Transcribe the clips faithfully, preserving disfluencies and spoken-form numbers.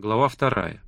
Глава вторая.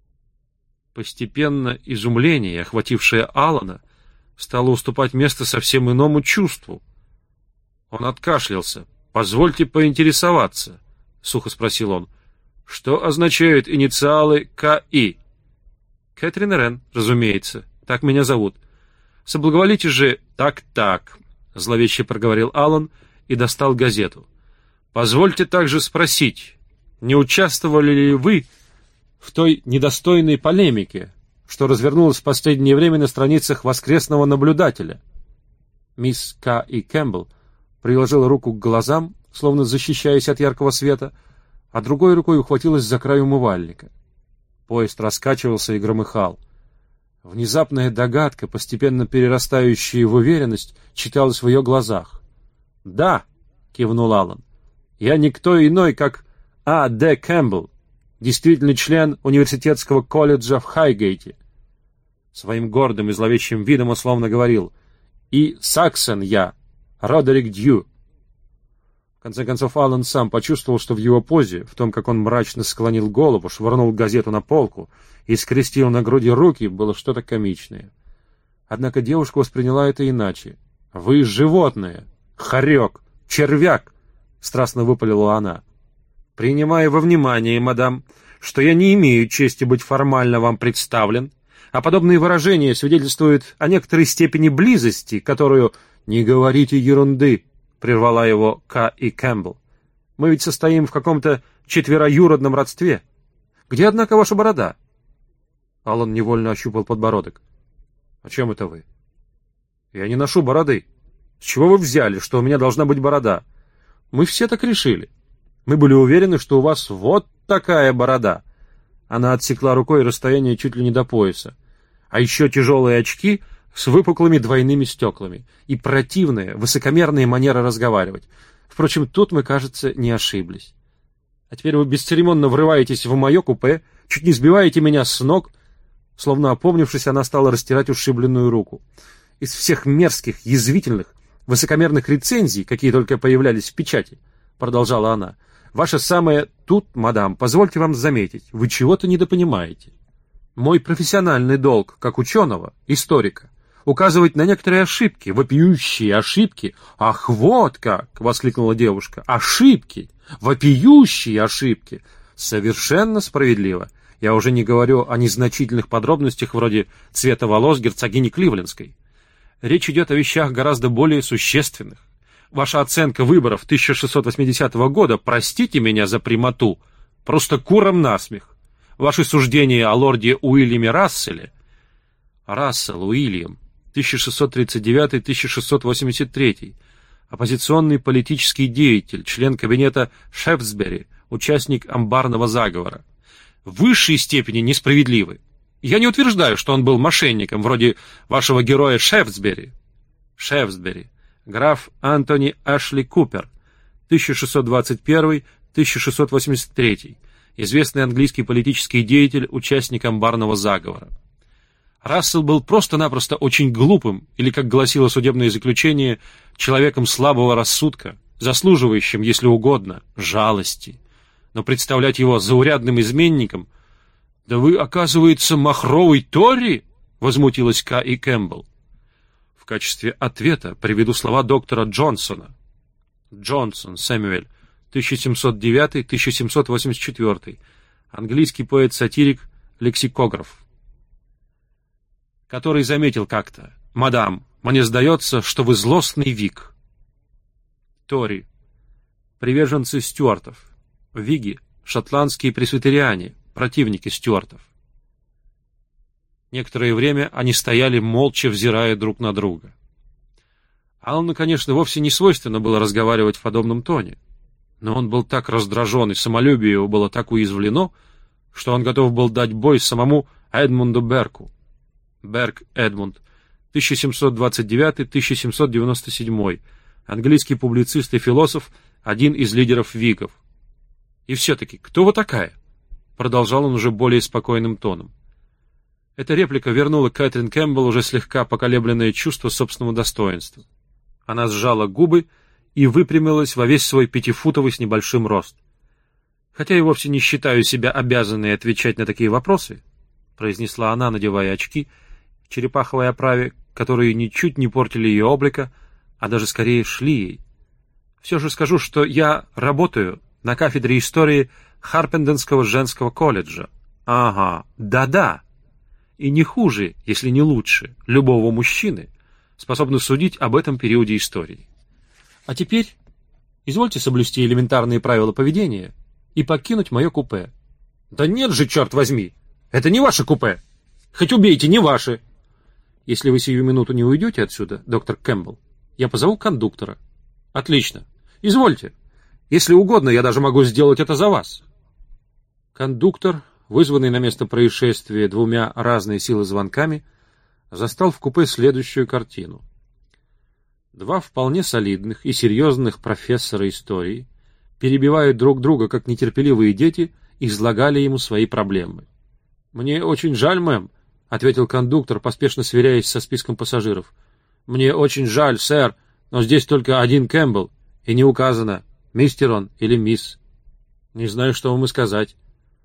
Постепенно изумление, охватившее Алана, стало уступать место совсем иному чувству. Он откашлялся. «Позвольте поинтересоваться», — сухо спросил он, — «что означают инициалы К И?» «Кэтрин Рен, разумеется. Так меня зовут. Соблаговолите же...» «Так-так», — зловеще проговорил Алан и достал газету. «Позвольте также спросить, не участвовали ли вы в той недостойной полемике, что развернулась в последнее время на страницах «Воскресного наблюдателя»?» Мисс К. И. Кэмпбелл приложила руку к глазам, словно защищаясь от яркого света, а другой рукой ухватилась за край умывальника. Поезд раскачивался и громыхал. Внезапная догадка, постепенно перерастающая в уверенность, читалась в ее глазах. «Да», — кивнул Алан, — «я никто иной, как А. Д. Кэмпбелл, действительный член университетского колледжа в Хайгейте». Своим гордым и зловещим видом он словно говорил: «И Саксон я, Родерик Дью». В конце концов, Алан сам почувствовал, что в его позе, в том, как он мрачно склонил голову, швырнул газету на полку и скрестил на груди руки, было что-то комичное. Однако девушка восприняла это иначе. «Вы животное! Хорек! Червяк!» — страстно выпалила она. «Принимая во внимание, мадам, что я не имею чести быть формально вам представлен, а подобные выражения свидетельствуют о некоторой степени близости, которую...» «Не говорите ерунды», — прервала его К. И. Кэмпбелл. «Мы ведь состоим в каком-то четвероюродном родстве. Где, однако, ваша борода?» Алан невольно ощупал подбородок. «О чем это вы?» «Я не ношу бороды. С чего вы взяли, что у меня должна быть борода? Мы все так решили. Мы были уверены, что у вас вот такая борода». Она отсекла рукой расстояние чуть ли не до пояса. «А еще тяжелые очки с выпуклыми двойными стеклами и противная, высокомерная манера разговаривать. Впрочем, тут мы, кажется, не ошиблись. А теперь вы бесцеремонно врываетесь в мое купе, чуть не сбиваете меня с ног». Словно опомнившись, она стала растирать ушибленную руку. «Из всех мерзких, язвительных, высокомерных рецензий, какие только появлялись в печати», — продолжала она, — «ваше самое тут, мадам, позвольте вам заметить, вы чего-то недопонимаете. Мой профессиональный долг, как ученого, историка, указывать на некоторые ошибки, вопиющие ошибки». «Ах, вот как!» — воскликнула девушка. «Ошибки! Вопиющие ошибки! Совершенно справедливо. Я уже не говорю о незначительных подробностях вроде цвета волос герцогини Кливлендской. Речь идет о вещах гораздо более существенных. Ваша оценка выборов тысяча шестьсот восьмидесятого года, простите меня за прямоту, просто куром насмех. Ваши суждения о лорде Уильяме Расселе...» Рассел Уильям, тысяча шестьсот тридцать девятый — тысяча шестьсот восемьдесят третий, оппозиционный политический деятель, член кабинета Шефсбери, участник амбарного заговора. В высшей степени несправедливы. Я не утверждаю, что он был мошенником, вроде вашего героя Шефсбери. Шефсбери, граф Антони Ашли Купер, тысяча шестьсот двадцать первый — тысяча шестьсот восемьдесят третий, известный английский политический деятель, участник амбарного заговора. Рассел был просто-напросто очень глупым, или, как гласило судебное заключение, человеком слабого рассудка, заслуживающим, если угодно, жалости. Но представлять его заурядным изменником... «Да вы, оказывается, махровый Тори?» — возмутилась К. И. Кэмпбелл. В качестве ответа приведу слова доктора Джонсона. Джонсон Сэмюэль, тысяча семьсот девятый — тысяча семьсот восемьдесят четвертый, английский поэт-сатирик, лексикограф, который заметил как-то: «Мадам, мне сдается, что вы злостный вик». Тори — приверженцы стюартов. Виги — шотландские пресвитериане, противники стюартов. Некоторое время они стояли, молча взирая друг на друга. Алану, конечно, вовсе не свойственно было разговаривать в подобном тоне, но он был так раздражен, и самолюбие его было так уязвлено, что он готов был дать бой самому Эдмунду Берку. Берк Эдмунд, тысяча семьсот двадцать девятый — тысяча семьсот девяносто седьмой, английский публицист и философ, один из лидеров вигов. «И все-таки, кто вы такая?» — продолжал он уже более спокойным тоном. Эта реплика вернула Кэтрин Кэмпбелл уже слегка поколебленное чувство собственного достоинства. Она сжала губы и выпрямилась во весь свой пятифутовый с небольшим рост. хотя и вовсе не считаю себя обязанной отвечать на такие вопросы, произнесла она, надевая очки в черепаховой оправе, которые ничуть не портили ее облика, а даже скорее шли ей. Все же скажу, что я работаю на кафедре истории Харпенденского женского колледжа. Ага, да-да. И не хуже, если не лучше, любого мужчины, способны судить об этом периоде истории. А теперь извольте соблюсти элементарные правила поведения и покинуть мое купе. Да нет же, черт возьми! Это не ваше купе! Хоть убейте, не ваше! Если вы сию минуту не уйдете отсюда, доктор Кэмпбелл, я позову кондуктора. Отлично. Извольте. Если угодно, я даже могу сделать это за вас. Кондуктор, вызванный на место происшествия двумя разной силы звонками, застал в купе следующую картину. Два вполне солидных и серьезных профессора истории, перебивая друг друга, как нетерпеливые дети, излагали ему свои проблемы. «Мне очень жаль, мэм», — ответил кондуктор, поспешно сверяясь со списком пассажиров. «Мне очень жаль, сэр, но здесь только один Кэмпбелл, и не указано, мистер он или мисс. Не знаю, что вам и сказать».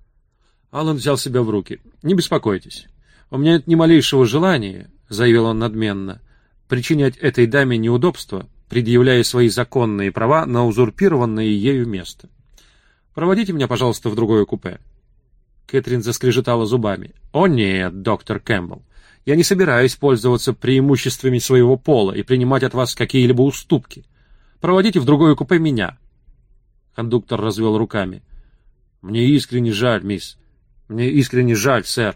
Аллан взял себя в руки. «Не беспокойтесь. У меня нет ни малейшего желания», — заявил он надменно, — «причинять этой даме неудобства, предъявляя свои законные права на узурпированное ею место. Проводите меня, пожалуйста, в другое купе». Кэтрин заскрежетала зубами. «О нет, доктор Кэмпбелл, я не собираюсь пользоваться преимуществами своего пола и принимать от вас какие-либо уступки. Проводите в другое купе меня». Кондуктор развел руками. «Мне искренне жаль, мисс. Мне искренне жаль, сэр.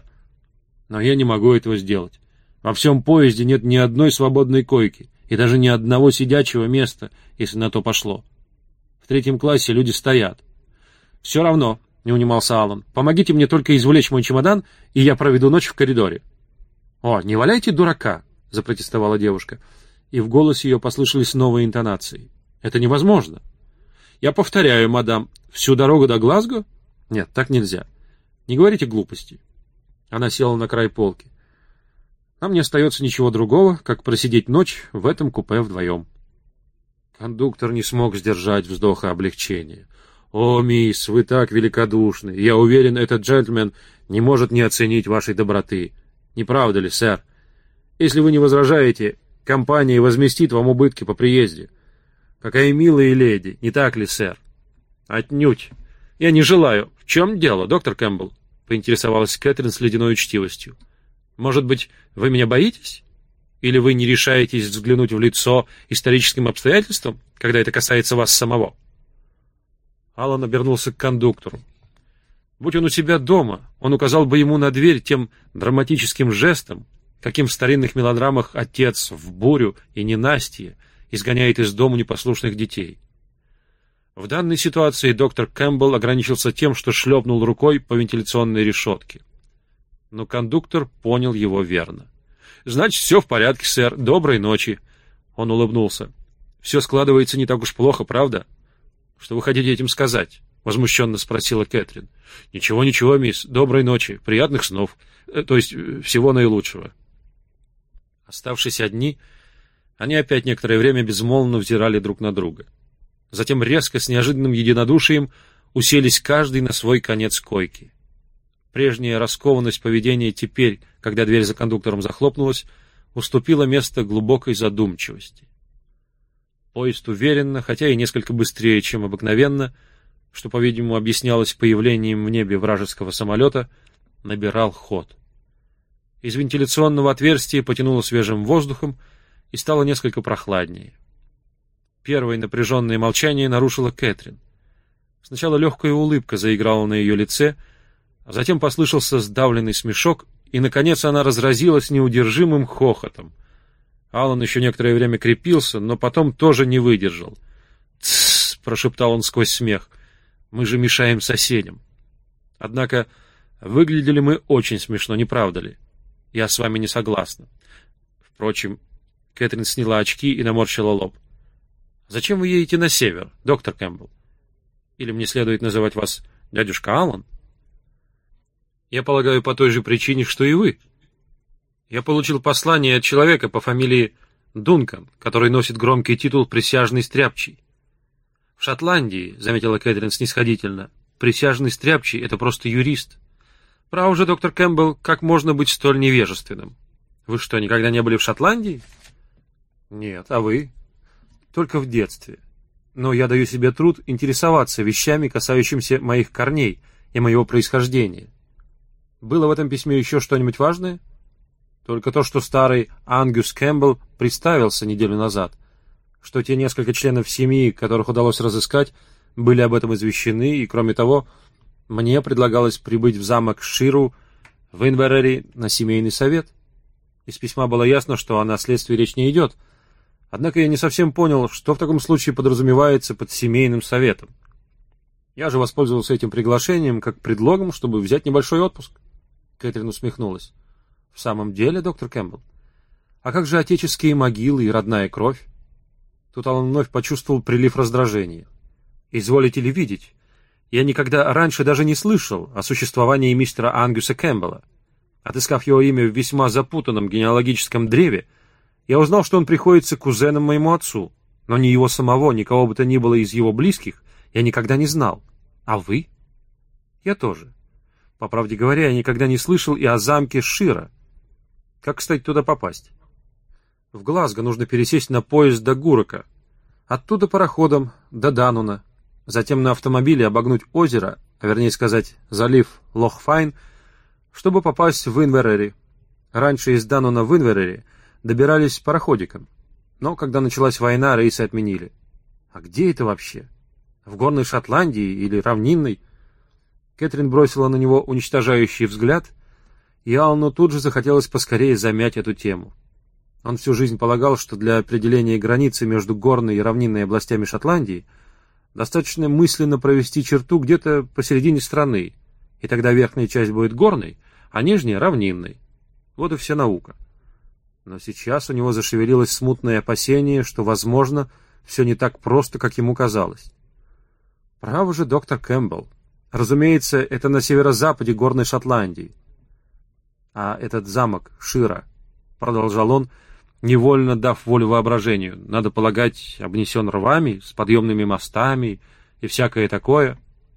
Но я не могу этого сделать. Во всем поезде нет ни одной свободной койки и даже ни одного сидячего места, если на то пошло. В третьем классе люди стоят». «Все равно», — не унимался Аллан, — «помогите мне только извлечь мой чемодан, и я проведу ночь в коридоре». «О, не валяйте дурака», — запротестовала девушка, и в голосе ее послышались новые интонации. «Это невозможно». «Я повторяю, мадам, всю дорогу до Глазго?» «Нет, так нельзя. Не говорите глупостей». Она села на край полки. «Нам не остается ничего другого, как просидеть ночь в этом купе вдвоем». Кондуктор не смог сдержать вздоха облегчения. «О, мисс, вы так великодушны. Я уверен, этот джентльмен не может не оценить вашей доброты. Не правда ли, сэр? Если вы не возражаете, компания возместит вам убытки по приезде. Какая милая леди, не так ли, сэр?» «Отнюдь. Я не желаю. В чем дело, доктор Кэмпбелл?» — поинтересовалась Кэтрин с ледяной учтивостью. «Может быть, вы меня боитесь? Или вы не решаетесь взглянуть в лицо историческим обстоятельствам, когда это касается вас самого?» Аллан обернулся к кондуктору. Будь он у себя дома, он указал бы ему на дверь тем драматическим жестом, каким в старинных мелодрамах отец в бурю и ненастье изгоняет из дому непослушных детей. В данной ситуации доктор Кэмпбелл ограничился тем, что шлепнул рукой по вентиляционной решетке. Но кондуктор понял его верно. «Значит, все в порядке, сэр. Доброй ночи». Он улыбнулся. «Все складывается не так уж плохо, правда?» «Что вы хотите этим сказать?» — возмущенно спросила Кэтрин. «Ничего, ничего, мисс. Доброй ночи. Приятных снов. То есть всего наилучшего». Оставшись одни, они опять некоторое время безмолвно взирали друг на друга. Затем резко, с неожиданным единодушием, уселись каждый на свой конец койки. Прежняя раскованность поведения теперь, когда дверь за кондуктором захлопнулась, уступила место глубокой задумчивости. Поезд уверенно, хотя и несколько быстрее, чем обыкновенно, что, по-видимому, объяснялось появлением в небе вражеского самолета, набирал ход. Из вентиляционного отверстия потянуло свежим воздухом и стало несколько прохладнее. Первое напряженное молчание нарушила Кэтрин. Сначала легкая улыбка заиграла на ее лице, а затем послышался сдавленный смешок, и, наконец, она разразилась неудержимым хохотом. Аллан еще некоторое время крепился, но потом тоже не выдержал. «Тссс!» — прошептал он сквозь смех. «Мы же мешаем соседям». Однако выглядели мы очень смешно, не правда ли? Я с вами не согласна. Впрочем, Кэтрин сняла очки и наморщила лоб. «Зачем вы едете на север, доктор Кэмпбелл? Или мне следует называть вас дядюшка Аллан?» «Я полагаю, по той же причине, что и вы. Я получил послание от человека по фамилии Дункан, который носит громкий титул «Присяжный стряпчий». В Шотландии, — заметила Кэтрин снисходительно, — присяжный стряпчий — это просто юрист. Право же, доктор Кэмпбелл, как можно быть столь невежественным? Вы что, никогда не были в Шотландии? Нет, а вы? Только в детстве. Но я даю себе труд интересоваться вещами, касающимися моих корней и моего происхождения. Было в этом письме еще что-нибудь важное? Только то, что старый Ангус Кэмпбелл представился неделю назад, что те несколько членов семьи, которых удалось разыскать, были об этом извещены, и, кроме того, мне предлагалось прибыть в замок Ширу в Инверэри на семейный совет. Из письма было ясно, что о наследстве речь не идет, однако я не совсем понял, что в таком случае подразумевается под семейным советом. Я же воспользовался этим приглашением как предлогом, чтобы взять небольшой отпуск. Кэтрин усмехнулась. В самом деле, доктор Кэмпбелл? А как же отеческие могилы и родная кровь? Тут Аллан вновь почувствовал прилив раздражения. Изволите ли видеть, я никогда раньше даже не слышал о существовании мистера Ангуса Кэмпбелла. Отыскав его имя в весьма запутанном генеалогическом древе, я узнал, что он приходится кузеном моему отцу, но ни его самого, ни кого бы то ни было из его близких я никогда не знал. А вы? Я тоже. По правде говоря, я никогда не слышал и о замке Шира. Как, кстати, туда попасть? В Глазго нужно пересесть на поезд до Гурока, оттуда пароходом до Дануна, затем на автомобиле обогнуть озеро, а вернее сказать, залив Лох-Файн, чтобы попасть в Инверэри. Раньше из Дануна в Инверэри добирались пароходиком, но когда началась война, рейсы отменили. А где это вообще? В горной Шотландии или равнинной? Кэтрин бросила на него уничтожающий взгляд, и Аллану тут же захотелось поскорее замять эту тему. Он всю жизнь полагал, что для определения границы между горной и равнинной областями Шотландии достаточно мысленно провести черту где-то посередине страны, и тогда верхняя часть будет горной, а нижняя — равнинной. Вот и вся наука. Но сейчас у него зашевелилось смутное опасение, что, возможно, все не так просто, как ему казалось. Право же, доктор Кэмпбелл. Разумеется, это на северо-западе горной Шотландии. А этот замок Шира, продолжал он, невольно дав волю воображению, надо полагать, обнесен рвами, с подъемными мостами и всякое такое.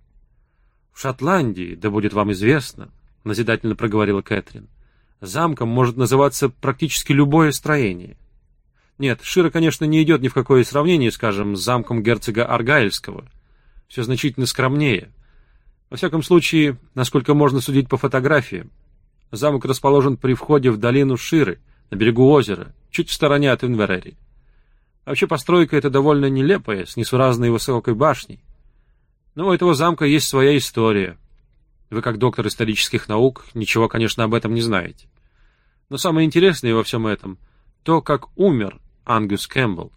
В Шотландии, да будет вам известно, назидательно проговорила Кэтрин, замком может называться практически любое строение. Нет, Шира, конечно, не идет ни в какое сравнение, скажем, с замком герцога Аргайльского. Все значительно скромнее. Во всяком случае, насколько можно судить по фотографиям, замок расположен при входе в долину Ширы, на берегу озера, чуть в стороне от Инверэри. Вообще постройка эта довольно нелепая, с несуразной высокой башней. Но у этого замка есть своя история. Вы, как доктор исторических наук, ничего, конечно, об этом не знаете. Но самое интересное во всем этом — то, как умер Ангус Кэмпбелл.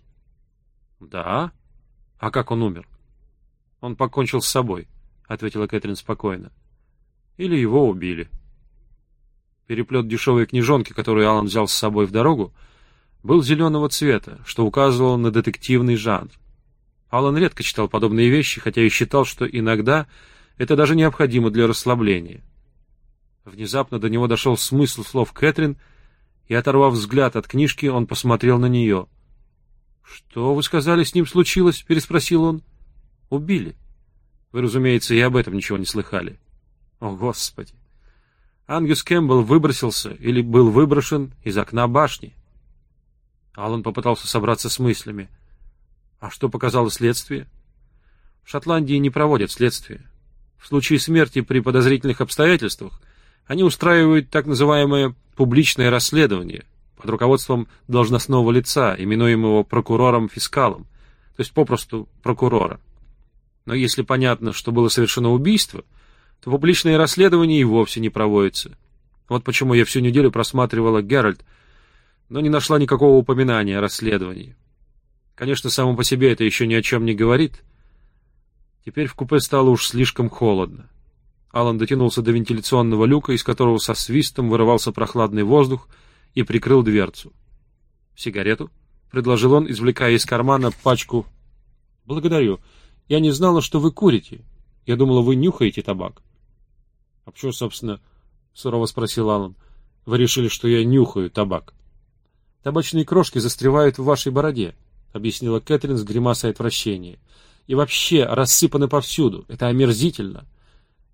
Да? А как он умер? Он покончил с собой, — ответила Кэтрин спокойно. Или его убили. Переплет дешевой книжонки, которую Аллан взял с собой в дорогу, был зеленого цвета, что указывало на детективный жанр. Аллан редко читал подобные вещи, хотя и считал, что иногда это даже необходимо для расслабления. Внезапно до него дошел смысл слов Кэтрин, и, оторвав взгляд от книжки, он посмотрел на нее. — Что, вы сказали, с ним случилось? — переспросил он. — Убили. Вы, разумеется, и об этом ничего не слыхали. О, Господи! Ангус Кэмпбелл выбросился или был выброшен из окна башни. Аллан попытался собраться с мыслями. А что показало следствие? В Шотландии не проводят следствие. В случае смерти при подозрительных обстоятельствах они устраивают так называемое публичное расследование под руководством должностного лица, именуемого прокурором-фискалом, то есть попросту прокурора. Но если понятно, что было совершено убийство, то публичное расследование и вовсе не проводится. Вот почему я всю неделю просматривала «Геральт», но не нашла никакого упоминания о расследовании. Конечно, само по себе это еще ни о чем не говорит. Теперь в купе стало уж слишком холодно. Аллан дотянулся до вентиляционного люка, из которого со свистом вырывался прохладный воздух, и прикрыл дверцу. «Сигарету?» — предложил он, извлекая из кармана пачку. «Благодарю. Я не знала, что вы курите. Я думала, вы нюхаете табак». — А почему, собственно, — сурово спросил Аллан, — вы решили, что я нюхаю табак? — Табачные крошки застревают в вашей бороде, — объяснила Кэтрин с гримасой отвращения. — И вообще рассыпаны повсюду. Это омерзительно.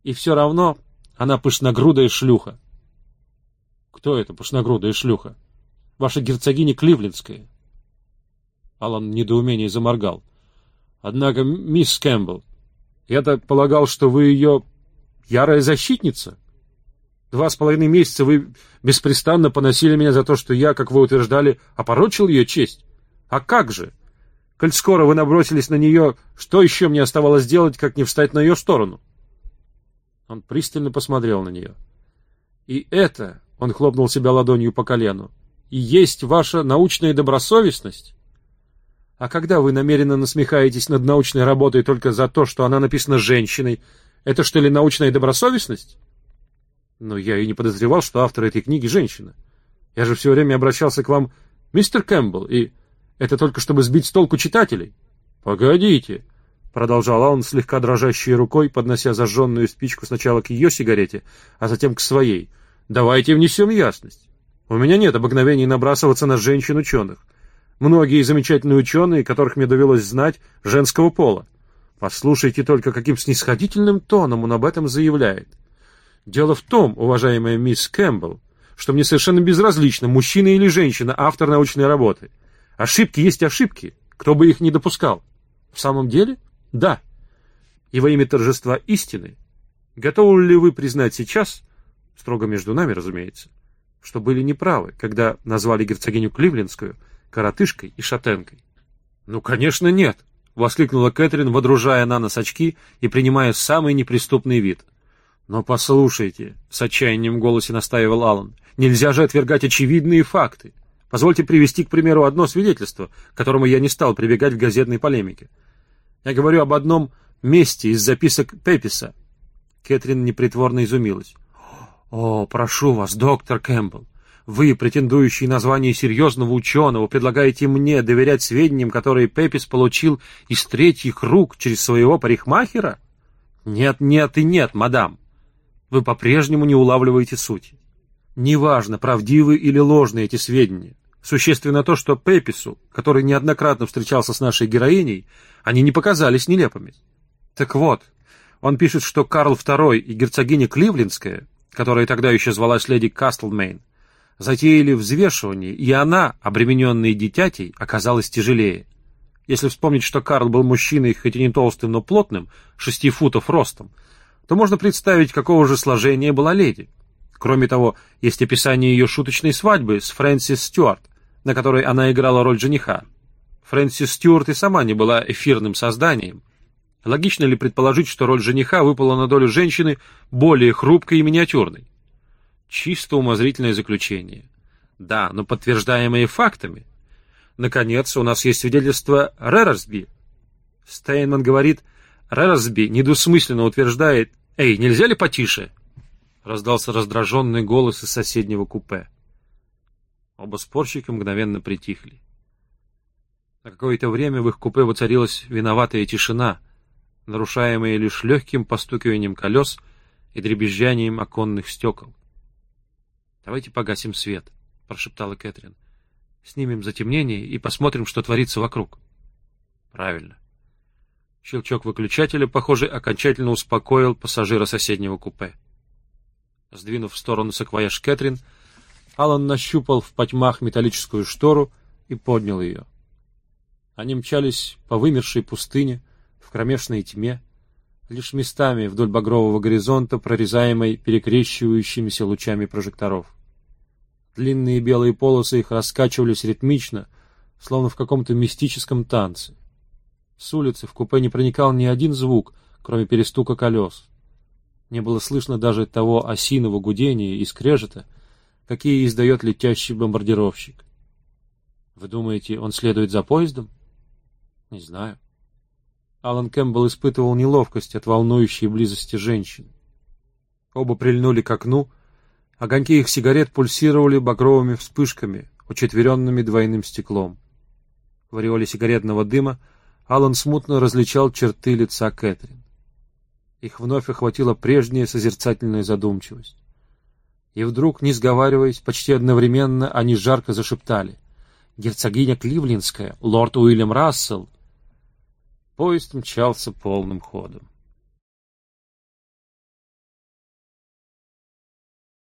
И все равно она пышногрудая шлюха. Кто это пышногрудая шлюха? Ваша герцогиня Кливлендская. Алан в недоумении заморгал. Однако, мисс Кэмпбелл, я так полагал, что вы ее ярая защитница. Два с половиной месяца вы беспрестанно поносили меня за то, что я, как вы утверждали, опорочил ее честь. А как же? Коль скоро вы набросились на нее, что еще мне оставалось делать, как не встать на ее сторону? Он пристально посмотрел на нее. И это, он хлопнул себя ладонью по колену, и есть ваша научная добросовестность? А когда вы намеренно насмехаетесь над научной работой только за то, что она написана женщиной, это что ли научная добросовестность? Но я и не подозревал, что автор этой книги женщина. Я же все время обращался к вам, мистер Кэмпбелл, и это только чтобы сбить с толку читателей. Погодите, продолжал он слегка дрожащей рукой, поднося зажженную спичку сначала к ее сигарете, а затем к своей. Давайте внесем ясность. У меня нет обыкновений набрасываться на женщин-ученых. Многие замечательные ученые, которых мне довелось знать, женского пола. Послушайте только, каким снисходительным тоном он об этом заявляет. Дело в том, уважаемая мисс Кэмпбелл, что мне совершенно безразлично, мужчина или женщина, автор научной работы. Ошибки есть ошибки, кто бы их не допускал. В самом деле? Да. И во имя торжества истины, готовы ли вы признать сейчас, строго между нами, разумеется, что были неправы, когда назвали герцогиню Кливлендскую коротышкой и шатенкой? Ну, конечно, нет, воскликнула Кэтрин, водружая на нос очки и принимая самый неприступный вид. Но послушайте, с отчаянием в голосе настаивал Аллан, нельзя же отвергать очевидные факты. Позвольте привести, к примеру, одно свидетельство, к которому я не стал прибегать в газетной полемике. Я говорю об одном месте из записок Пеписа. Кэтрин непритворно изумилась. «О, прошу вас, доктор Кэмпбелл, вы, претендующий на звание серьезного ученого, предлагаете мне доверять сведениям, которые Пепис получил из третьих рук через своего парикмахера? Нет, нет и нет, мадам. Вы по-прежнему не улавливаете сути. Неважно, правдивы или ложны эти сведения. Существенно то, что Пепису, который неоднократно встречался с нашей героиней, они не показались нелепыми. Так вот, он пишет, что Карл второй и герцогиня Кливлендская, которая тогда еще звалась леди Кастлмейн, затеяли взвешивание, и она, обремененная дитятей, оказалась тяжелее. Если вспомнить, что Карл был мужчиной, хоть и не толстым, но плотным, шести футов ростом, то можно представить, какого же сложения была леди. Кроме того, есть описание ее шуточной свадьбы с Фрэнсис Стюарт, на которой она играла роль жениха. Фрэнсис Стюарт и сама не была эфирным созданием. Логично ли предположить, что роль жениха выпала на долю женщины более хрупкой и миниатюрной? Чисто умозрительное заключение. Да, но подтверждаемые фактами. Наконец, у нас есть свидетельство Рерсби. Стейнман говорит, Рерсби недвусмысленно утверждает, «Эй, нельзя ли потише?» Раздался раздраженный голос из соседнего купе. Оба спорщика мгновенно притихли. На какое-то время в их купе воцарилась виноватая тишина, нарушаемая лишь легким постукиванием колес и дребезжанием оконных стекол. «Давайте погасим свет», — прошептала Кэтрин. «Снимем затемнение и посмотрим, что творится вокруг». «Правильно». Щелчок выключателя, похоже, окончательно успокоил пассажира соседнего купе. Сдвинув в сторону саквояж Кэтрин, Аллан нащупал в потьмах металлическую штору и поднял ее. Они мчались по вымершей пустыне, в кромешной тьме, лишь местами вдоль багрового горизонта, прорезаемой перекрещивающимися лучами прожекторов. Длинные белые полосы их раскачивались ритмично, словно в каком-то мистическом танце. С улицы в купе не проникал ни один звук, кроме перестука колес. Не было слышно даже того осиного гудения и скрежета, какие издает летящий бомбардировщик. Вы думаете, он следует за поездом? Не знаю. Аллан Кэмпбелл испытывал неловкость от волнующей близости женщин. Оба прильнули к окну, огоньки их сигарет пульсировали багровыми вспышками, учетверенными двойным стеклом. В ореоле сигаретного дыма Аллан смутно различал черты лица Кэтрин. Их вновь охватила прежняя созерцательная задумчивость. И вдруг, не сговариваясь, почти одновременно они жарко зашептали: «Герцогиня Кливлендская, лорд Уильям Рассел!» Поезд мчался полным ходом.